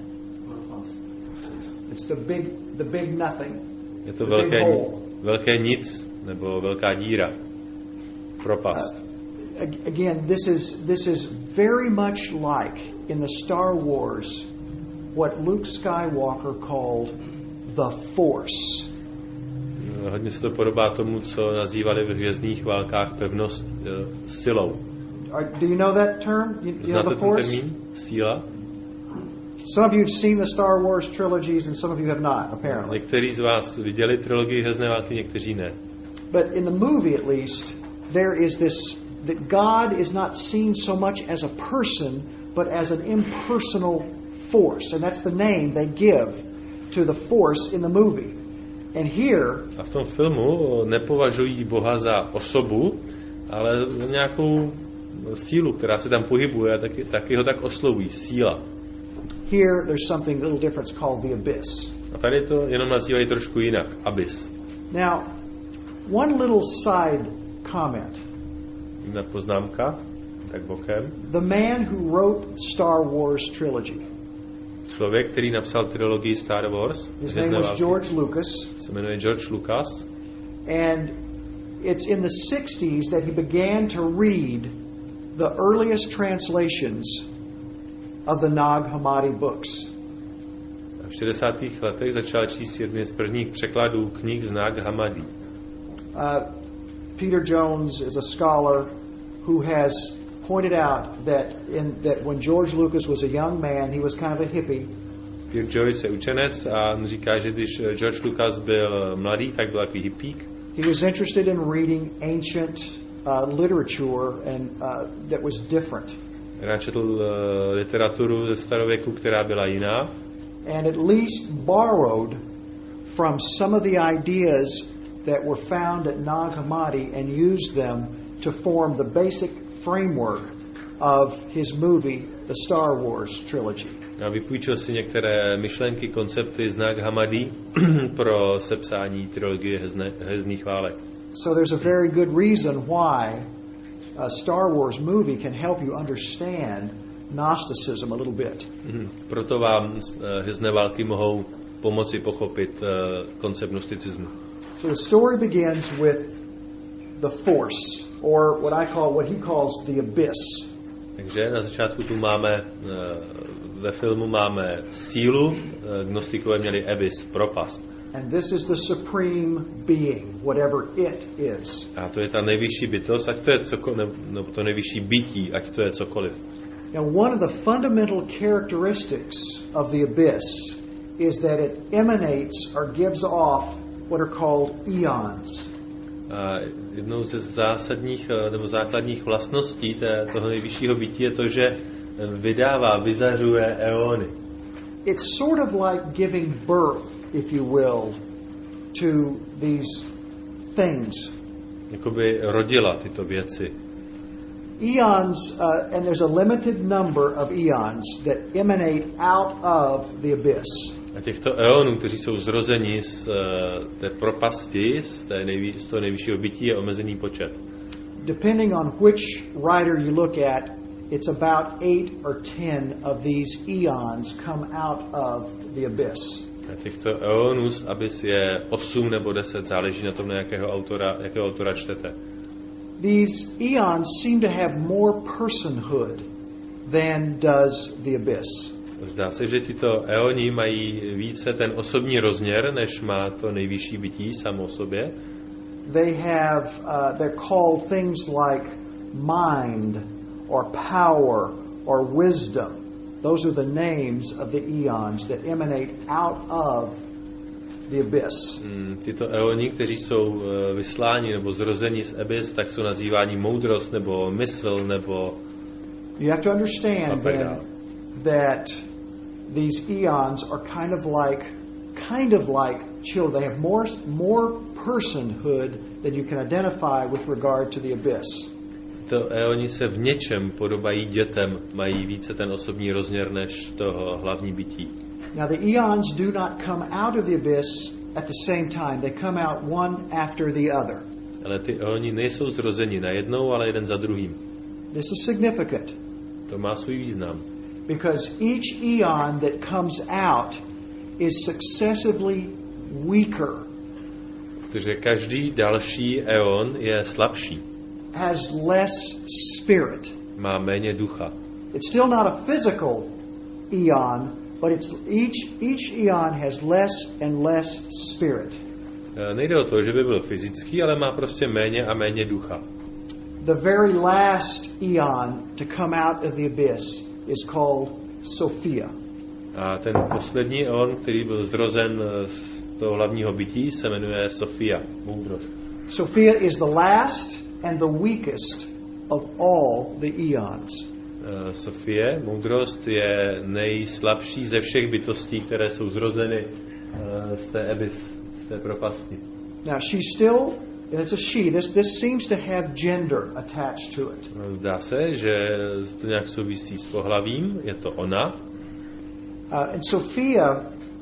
It's the big nothing. Je to velké nic nebo velká díra. Propast. Again, this is very much like in the Star Wars what Luke Skywalker called the Force. Hodně se to podobá tomu, co nazývali ve Hvězdných válkách pevnost silou. Do you know that term? You know the Force? Znáte ten termín? Síla? Some of you have seen the Star Wars trilogies and some of you have not, apparently. Někteří z vás viděli trilogii Hvězdné války, někteří ne. But in the movie at least, there is this, that God is not seen so much as a person, but as an impersonal force. And that's the name they give to the force in the movie. And here, a v tom filmu nepovažují Boha za osobu, ale za nějakou sílu, která se tam pohybuje, taky ho tak oslovují. Síla. Here there's something a little different called the abyss. A tady to jenom nazývají trošku jinak. Abyss. Now, one little side comment. Jedna poznámka, tak bokem. The man who wrote Star Wars trilogy. Člověk, který napsal trilogii Star Wars. His name was George Lucas. Se jmenuje George Lucas. And it's in the 60s that he began to read the earliest translations of the Nag Hammadi books. V 60. letech začal číst jedny z prvních překladů knih z Nag Hammadi. Peter Jones is a scholar who has pointed out that when George Lucas was a young man, he was kind of a hippie. Peter Joyce je učenec a on říká, že když George Lucas byl mladý, tak byl takový hippík. He was interested in reading ancient literature and that was different. Rád četl literaturu ze starověku, která byla jiná. And at least borrowed from some of the ideas that were found at Nag Hammadi and used them to form the basic framework of his movie, the Star Wars trilogy. A vypůjčil si některé myšlenky, koncepty z Nag Hammadi pro sepsání trilogie Hvězdných válek. So there's a very good reason why a Star Wars movie can help you understand Gnosticism a little bit. Proto vám Hvězdné války mohou pomoci pochopit koncept gnosticismu. So the story begins with the force, or what he calls the abyss. Takže na začátku tu máme, ve filmu máme sílu, gnostikové měli abyss, propast. And this is the supreme being, whatever it is. A to je ta nejvyšší bytost, ať to je cokoliv, nebo to nejvyšší bytí, ať to je cokoliv. Now, one of the fundamental characteristics of the abyss is that it emanates or gives off what are called eons. A jednou ze zásadních nebo základních vlastností toho nejvyššího bytí je to, že vydává, vyzařuje eony. It's sort of like giving birth, if you will, to these things. Jakoby rodila tyto věci. Eons, and there's a limited number of eons that emanate out of the abyss. A těchto eonů, kteří jsou zrozeni z té propasti, z toho nejvyššího bytí, je omezený počet. Depending on which writer you look at, it's about 8 or 10 of these eons come out of the abyss. A těchto eonů z abyss je 8 nebo 10, záleží na tom, na jakého autora čtete. These eons seem to have more personhood than does the abyss. Zdá se, že tyto eoni mají více ten osobní rozměr, než má to nejvyšší bytí samo o sobě. They're called things like mind or power or wisdom. Those are the names of the eons that emanate out of the abyss. Tyto eoni, kteří jsou vysláni nebo zrozeni z abyss, tak jsou nazýváni moudrost nebo mysl nebo... You have to understand then that these eons are kind of like children. They have more personhood than you can identify with regard to the abyss. To eoni se v něčem podobají dětem, mají více ten osobní rozměr než toho hlavní bytí. Now the eons do not come out of the abyss at the same time. They come out one after the other. Ale ty eoni nejsou zrozeni najednou, ale jeden za druhým. This is significant. To má svůj význam. Because each eon that comes out is successively weaker. Protože každý další eon je slabší. Has less spirit. Má méně ducha. It's still not a physical eon, but each eon has less and less spirit. Nejde o to, že by byl fyzický, ale má prostě méně a méně ducha. The very last eon to come out of the abyss is called Sophia. A ten poslední eon, který byl zrozen z toho hlavního bytí, se jmenuje Sofia, moudrost. Sophia is the last and the weakest of all the eons. Sofie, moudrost, je nejslabší ze všech bytostí, které jsou zrozeny z té abyss, z té propasti. Now she's still, and it's a she, this seems to have gender attached to it. Zdá se, že to nějak souvisí s pohlavím, je to ona. And Sophia,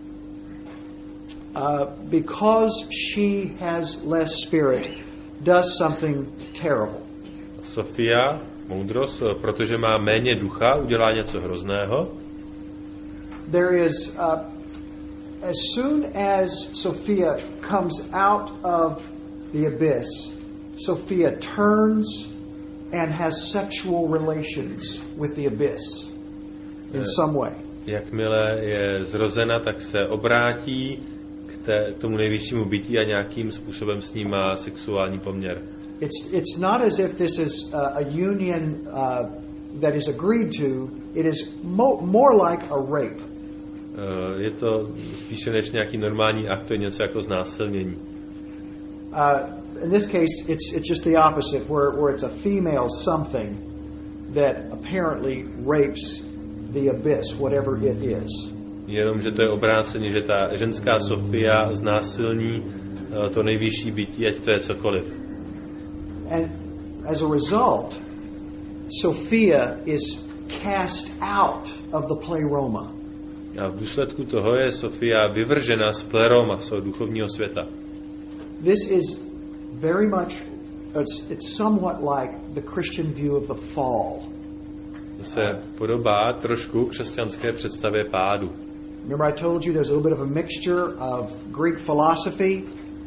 because she has less spirit, does something terrible. Sofia, moudrost, protože má méně ducha, udělá něco hrozného. There is, as soon as Sophia comes out of the abyss, Sophia turns and has sexual relations with the abyss in some way. Jakmile je zrozena, tak se obrátí k tomu nejvyššímu bytí a nějakým způsobem s ním má sexuální poměr. It's not as if this is a union that is agreed to. It is more like a rape. Je to spíše než nějaký normální akt, to je něco jako znásilnění. In this case, it's just the opposite, where it's a female something that apparently rapes the abyss, whatever it is. Jenom, že to je obráceně, že ta ženská Sofia znásilní to nejvyšší bytí, ať to je cokoliv. And as a result, Sophia is cast out of the pleroma. A v důsledku toho je Sofia vyvržena z pleroma, z duchovního světa. This is very much, it's somewhat like the Christian view of the fall. To se podobá trošku křesťanské představě pádu. Remember I told you there's a little bit of a mixture of Greek philosophy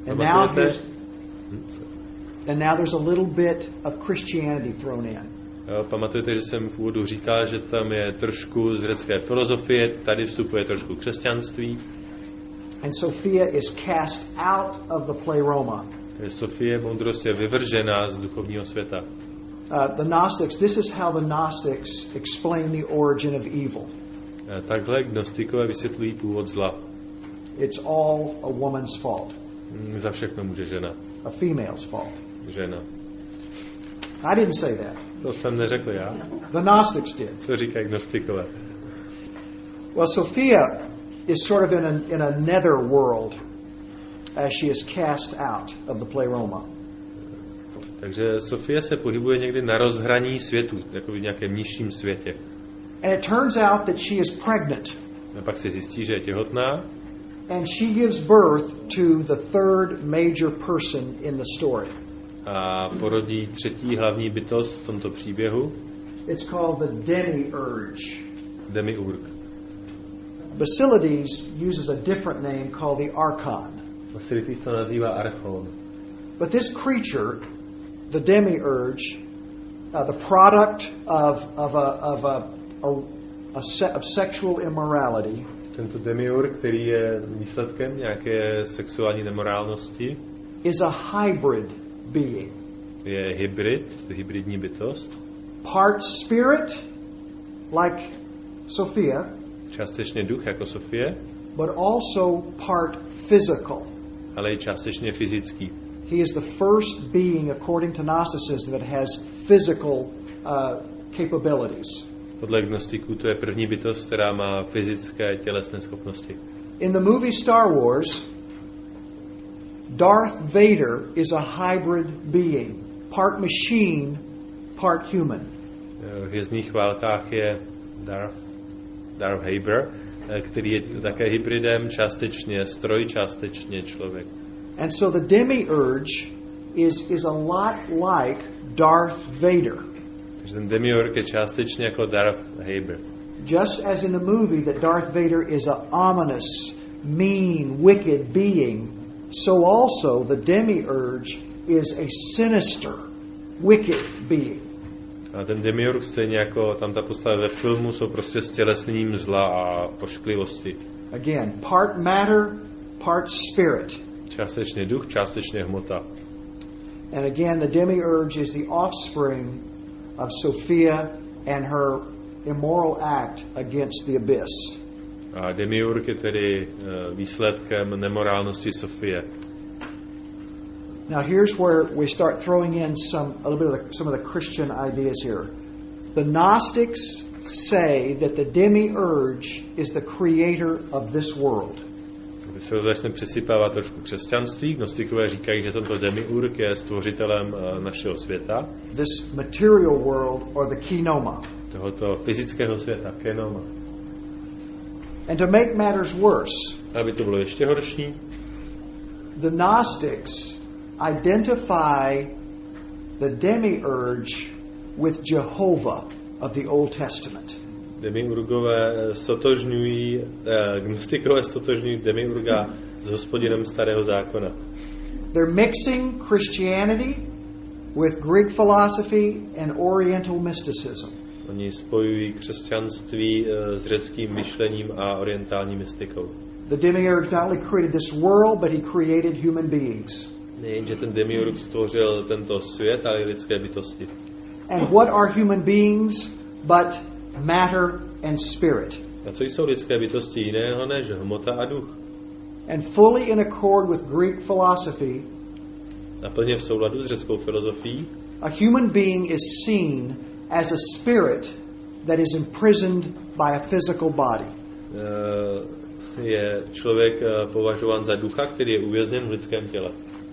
And now there's a little bit of Christianity thrown in. Pamatujete, že jsem v úvodu říkal, že tam je trošku z řecké filozofie, tady vstupuje trošku křesťanství. And Sophia is cast out of the Pleroma. Sofie moudrost je vyvržena z duchovního světa. The Gnostics, this is how the Gnostics explain the origin of evil. Takhle gnostikové vysvětlují původ zla. It's all a woman's fault. Za všechno může žena. A female's fault. Žena. I didn't say that. To jsem neřekl já. The Gnostics did. To říkají gnostikové. Well, Sophia is sort of in a nether world as she is cast out of the Pleroma. Takže Sofie se pohybuje někdy na rozhraní světů, jako v nějakém nižším světě. And it turns out that she is pregnant. A pak se zjistí, že je těhotná. And she gives birth to the third major person in the story. A porodí třetí hlavní bytost v tomto příběhu. It's called the Demiurge. Demiurg. Basilides uses a different name called the Archon. Basilides to nazývá Archon. But this creature, the Demiurge, the product of sexual immorality, tento demiurg, který je výsledkem nějaké sexuální nemorálnosti, is a hybrid being. Je hybridní bytost. Part spirit, like Sophia, částečně duch jako Sofie, but also part physical. Ale i částečně fyzický. He is the first being, according to Gnosticism, that has physical capabilities. Podle gnostiků to je první bytost, která má fyzické tělesné schopnosti. In the movie Star Wars, Darth Vader is a hybrid being, part machine, part human. V Hvězdných válkách je Darth Vader, který je také hybridem, částečně stroj, částečně člověk. And so the Demiurge is a lot like Darth Vader. Takže ten Demiurg je částečně jako Darth Vader. Just as in the movie that Darth Vader is an ominous, mean, wicked being, so also the Demiurge is a sinister, wicked being. A ten Demiurg, stejně jako tam ta postava ve filmu, jsou prostě stělesněním zla a pošklivosti. Again, part matter, part spirit. Částečně duch, částečně hmota. And again, the Demiurge is the offspring of Sophia and her immoral act against the abyss. A Demiurg je tedy výsledkem nemorálnosti Sofie. Now here's where we start throwing in some of the Christian ideas here. The Gnostics say that the Demiurge is the creator of this world. Když se začne přisypávat trošku křesťanství, gnostikové říkají, že tento Demiurg je stvořitelem našeho světa. This material world or the kenoma. Tohoto fyzického světa, kenoma. And to make matters worse, aby to bylo ještě horší, the Gnostics identify the Demiurge with Jehovah of the Old Testament. Demiurgové gnostikové stotožňují Demiurga s Hospodinem Starého zákona. They're mixing Christianity with Greek philosophy and Oriental mysticism. Oni spojují křesťanství s řeckým myšlením a orientální mystikou. The Demiurge not only created this world, but he created human beings. Nejenže ten Demiurg stvořil tento svět, ale i lidské bytosti. And what are human beings but matter and spirit? A co jsou lidské bytosti jiného než hmota a duch? And fully in accord with Greek philosophy, a plně v souladu s řeckou filozofií, a human being is seen as a spirit that is imprisoned by a physical body. Je člověk považován za ducha, který je uvězněn v lidském těle.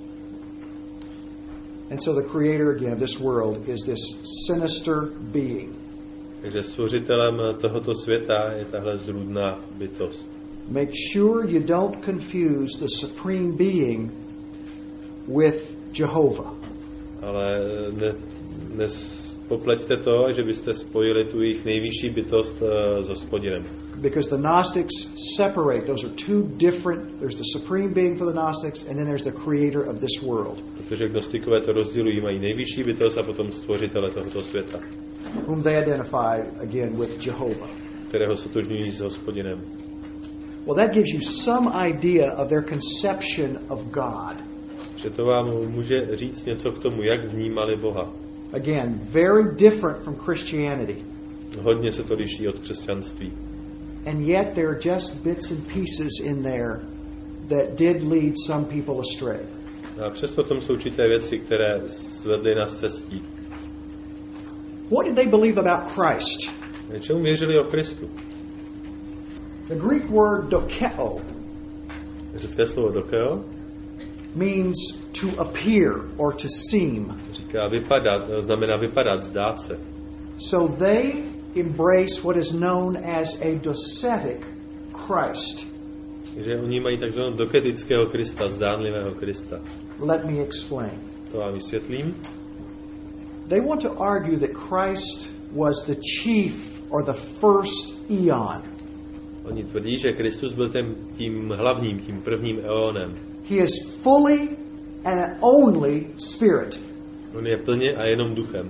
And so the creator again of this world is this sinister being. Takže stvořitelem tohoto světa je tahle zrůdná bytost. Make sure you don't confuse the supreme being with Jehovah. Ale popleťte to, že byste spojili tu jejich nejvyšší bytost s Hospodinem. Because the Gnostics separate. Those are two different. There's the supreme being for the Gnostics, and then there's the creator of this world. Protože gnostikové to rozdělují, mají nejvyšší bytost a potom stvořitele tohoto světa. Whom they identify again with Jehovah. Kterého sotožňují s Hospodinem. Well, that gives you some idea of their conception of God. Že to vám může říct něco k tomu, jak vnímali Boha. Again, very different from Christianity. Hodně se to liší od křesťanství. And yet there are just bits and pieces in there that did lead some people astray. A přesto tam jsou určité věci, které svedly nás cestí. What did they believe about Christ? Čemu věřili o Kristu? The Greek word dokeo Řecké slovo dokeo means to appear or to seem. říká vypadat, znamená vypadat, zdát se. So they embrace what is known as a docetic Christ. Takže oni mají takzvaného doketického Krista, zdánlivého Krista. Let me explain. To vám vysvětlím. They want to argue that Christ was the chief or the first eon. Oni tvrdí, že Kristus byl tím hlavním, tím prvním eonem. He is fully and only spirit. On je plně a jenom duchem.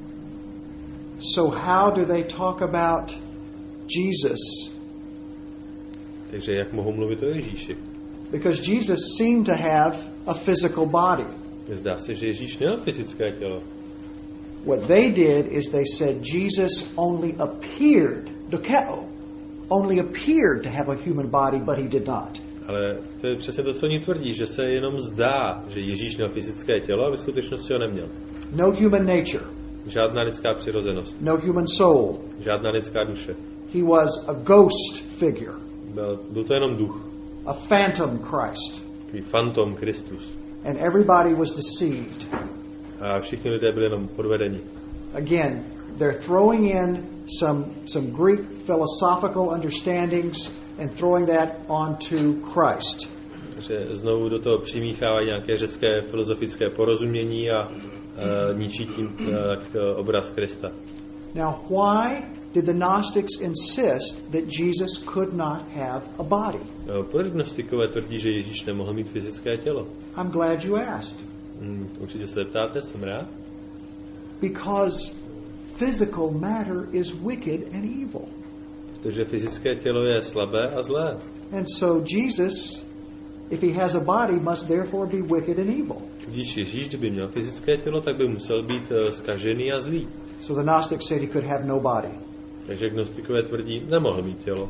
So how do they talk about Jesus? Takže jak mohou mluvit o Ježíši? Because Jesus seemed to have a physical body. Zdá se, že Ježíš měl fyzické tělo. What they did is they said Jesus only appeared, dokeo, only appeared to have a human body, but he did not. Ale to je přesně to, co oni tvrdí, že se jenom zdá, že Ježíš měl fyzické tělo a ve skutečnosti ho neměl. No human nature. Žádná lidská přirozenost. No human soul. Žádná lidská duše. He was a ghost figure. Byl to jenom duch. A phantom Christ. Takový fantom Kristus. And everybody was deceived. A všichni lidé byli jenom podvedeni. Again, they're throwing in some Greek philosophical understandings and throwing that onto Christ. Takže znovu do toho přimíchávají nějaké řecké filozofické porozumění a ničí tím obraz Krista. Now, why did the Gnostics insist that Jesus could not have a body? Proč gnostikové tvrdí, že Ježíš nemohl mít fyzické tělo? I'm glad you asked. Určitě se ptáte, jsem rád. Because physical matter is wicked and evil. Protože fyzické tělo je slabé a zlé. And so Jesus, if he has a body, must therefore be wicked and evil. Tudíž Ježíš, kdyby měl fyzické tělo, tak by musel být zkažený a zlý. So the Gnostics said he could have no body. Takže gnostikové tvrdí, nemohl mít tělo.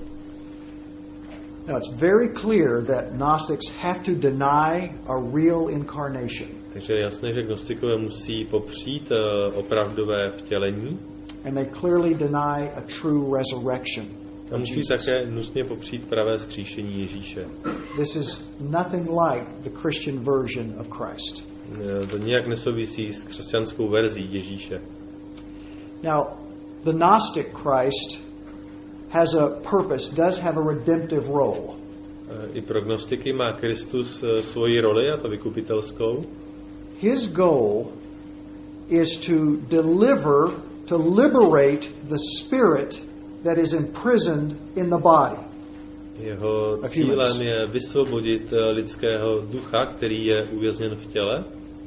Now it's very clear that Gnostics have to deny a real incarnation. Takže je jasné, že gnostikové musí popřít opravdové vtělení. And they clearly deny a true resurrection. A musí také nutně popřít pravé vzkříšení Ježíše. This is nothing like the Christian version of Christ. To nijak nesouvisí s křesťanskou verzí Ježíše. Now, the Gnostic Christ has a purpose, does have a redemptive role. I pro gnostiky má Kristus svoji roli, a to vykupitelskou. His goal is to liberate the spirit that is imprisoned in the body. Jeho cílem je vysvobodit lidského ducha, který je uvězněn v těle.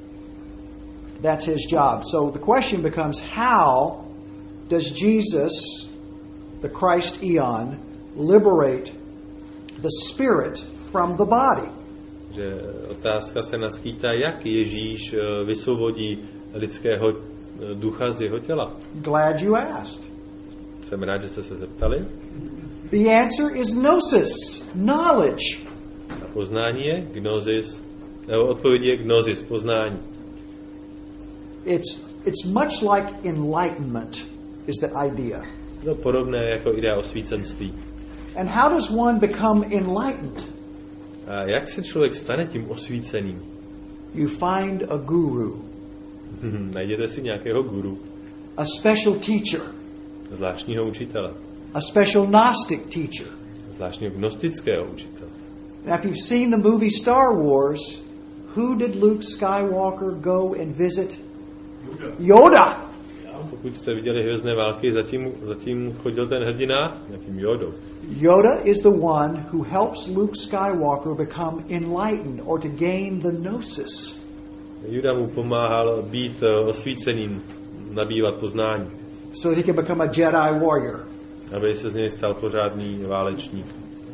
That's his job. So the question becomes, how does Jesus, the Christ eon, liberate the spirit from the body? Že otázka se naskýtá, jak Ježíš vysvobodí lidského ducha z jeho těla. Glad you asked. Jsem rád, že jste se zeptali. The answer is gnosis, knowledge. A poznání je gnosis, odpověď je gnosis, poznání. It's much like enlightenment is the idea. No podobné jako idea osvícenství. And how does one become enlightened? A jak se člověk stane tím osvíceným? You find a guru. Najděte si nějakého guru. A special teacher. Zvláštního učitele. A special Gnostic teacher. Zvláštního gnostického učitele. Now, if you've seen the movie Star Wars, who did Luke Skywalker go and visit? Yoda. pokud jste viděli Hvězdné války, zatím chodil ten hrdina nějakým Jodou. Yoda is the one who helps Luke Skywalker become enlightened or to gain the gnosis. Yoda mu pomáhal být osvíceným, nabývat poznání. So he can become a Jedi warrior. Aby se z něj stal pořádný válečník.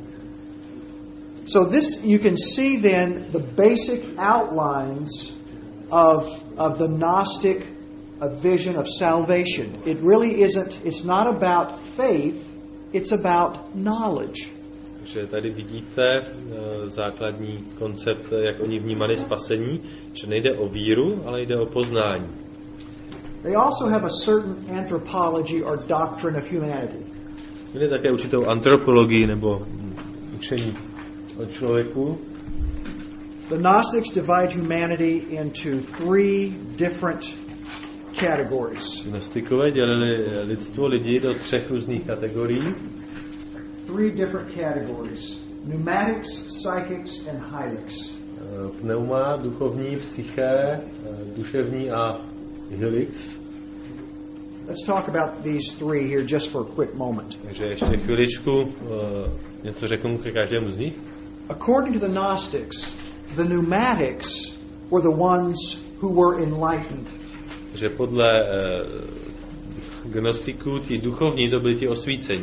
So this, you can see then the basic outlines of the Gnostic vision of salvation. It really isn't, it's not about faith, it's about knowledge. Takže tady vidíte základní koncept, jak oni vnímali spasení, že nejde o víru, ale jde o poznání. They also have a certain anthropology or doctrine of humanity. Měli také určitou antropologii nebo učení o člověku. The Gnostics divide humanity into three different categories. Gnostikové dělili lidi do 3 různých kategorií. Three different categories: pneumatics, psychics, and hylics. Pneuma, duchovní, psyché, duševní a helix. Let's talk about these three here just for a quick moment. Takže ještě chviličku něco řeknu ke každému z nich. According to the Gnostics, the pneumatics were the ones who were enlightened. Že podle gnostiků ti duchovní to byli ti osvícení.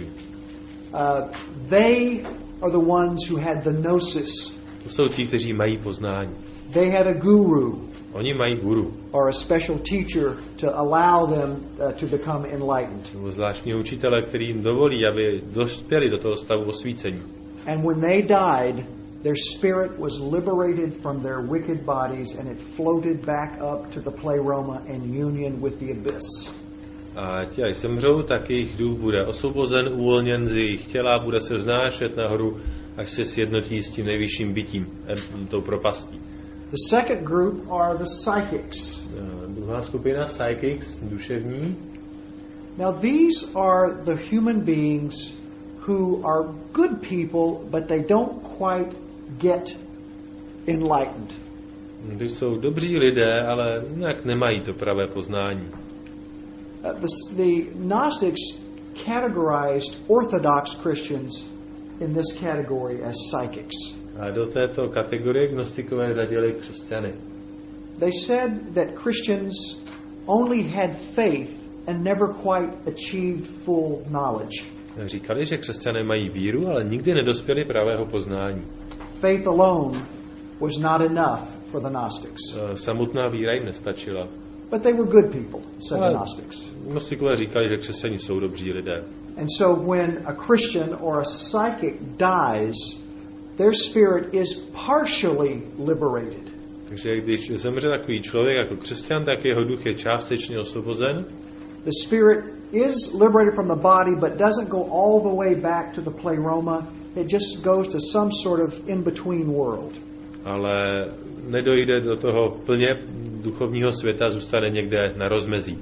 They are the ones who had the gnosis. To jsou ti, kteří mají poznání. They had a guru. Oni mají guru. Or a special teacher to allow them to become enlightened. Nebo zvláštního učitele, který jim dovolí, aby dospěli do toho stavu osvícení. And when they died, their spirit was liberated from their wicked bodies and it floated back up to the pleroma in union with the abyss. A ti, až zemřou, tak jejich duch bude osvobozen, uvolněn z jejich těla, bude se vznášet nahoru, až se sjednotí s tím nejvyšším bytím, tou propastí. The second group are the psychics. Druhá skupina, psychics, duševní. Now these are the human beings who are good people, but they don't quite get enlightened. To jsou dobří lidé, ale nějak nemají to pravé poznání. The Gnostics categorized Orthodox Christians in this category as psychics. A do této kategorie gnostikové řadili křesťany. They said that Christians only had faith and never quite achieved full knowledge. Říkali, že křesťané mají víru, ale nikdy nedospěli pravého poznání. Faith alone was not enough for the Gnostics. Samotná víra jim nestačila. But they were good people, said the Gnostics. Gnostikové říkali, že křesťané jsou dobří lidé. And so when a Christian or a psychic dies, their spirit is partially liberated. Takže když zemře takový člověk jako křesťan, tak jeho duch je částečně osvobozen. The spirit is liberated from the body, but doesn't go all the way back to the pleroma. It just goes to some sort of in-between world. Ale nedojde do toho plně duchovního světa, zůstane někde na rozmezí.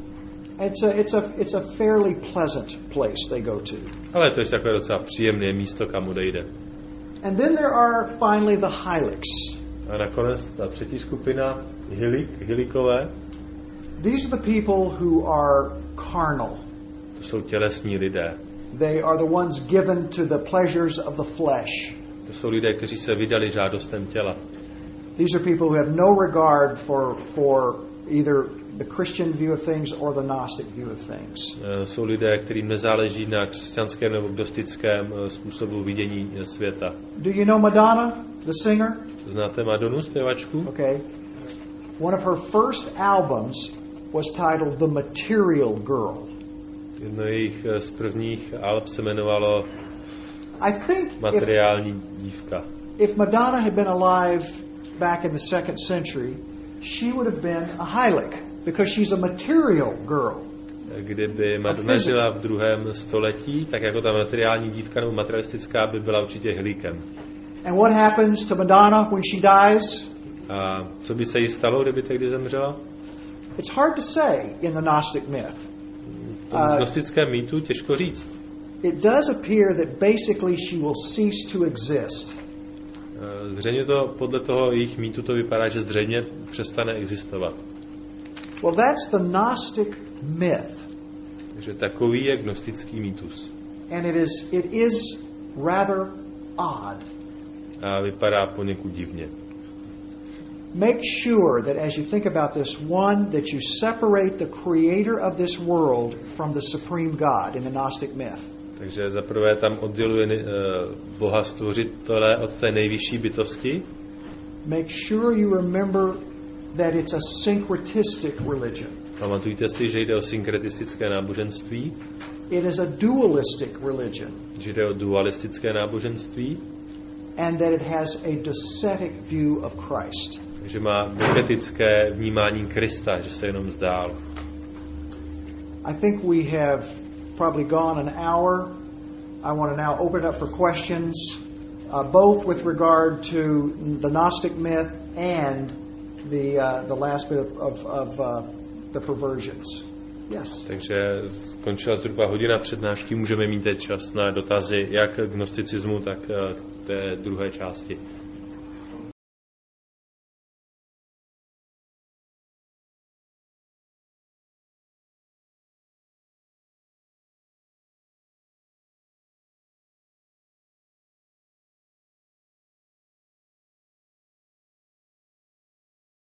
It's a fairly pleasant place they go to. Ale to je takové docela příjemné místo, kam odejde. And then there are finally the hylics. A nakonec ta třetí skupina, hylikové. These are the people who are carnal. To jsou tělesní lidé. They are the ones given to the pleasures of the flesh. To jsou lidé, kteří se vydali žádostem těla. These are people who have no regard for either the Christian view of things or the Gnostic view of things. Jsou lidé, kterým nezáleží na křesťanském nebo gnostickém způsobu vidění světa. Do you know Madonna, the singer? Znáte Madonu, zpěvačku? Okay. One of her first albums was titled The Material Girl. Jedno jejich z prvních alb se jmenovalo I think Materiální dívka. If Madonna had been alive back in the 2nd century, she would have been a hylic because she's a material girl. Kdyby Madonna žila v 2. století, tak jako ta materiální dívka nebo materialistická by byla určitě hylíkem. And what happens to Madonna when she dies? A co by se jí stalo, kdyby tehdy zemřela? It's hard to say in the Gnostic myth. V tom gnostickém mýtu těžko říct. It does appear that basically she will cease to exist. Zřejmě to podle toho jejich mýtu to vypadá, že zřejmě přestane existovat. Well, that's the Gnostic myth. Takže takový je gnostický mýtus. And it is rather odd. A vypadá poněkud divně. Make sure that as you think about this, one, that you separate the creator of this world from the supreme God in the Gnostic myth. Takže zaprvé tam odděluje Boha stvořitele od té nejvyšší bytosti. Make sure you remember that it's a syncretistic religion. Pamatujte si, že jde o synkretistické náboženství. It is a dualistic religion. Že jde o dualistické náboženství. And that it has a docetic view of Christ. Že má doketické vnímání Krista, že se jenom zdál. I think we have probably gone an hour. I want to now open it up for questions, both with regard to the Gnostic myth and the last bit of the perversions. Yes. Takže skončila zhruba hodina přednášky, můžeme mít teď čas na dotazy jak k gnosticismu, tak k té druhé části.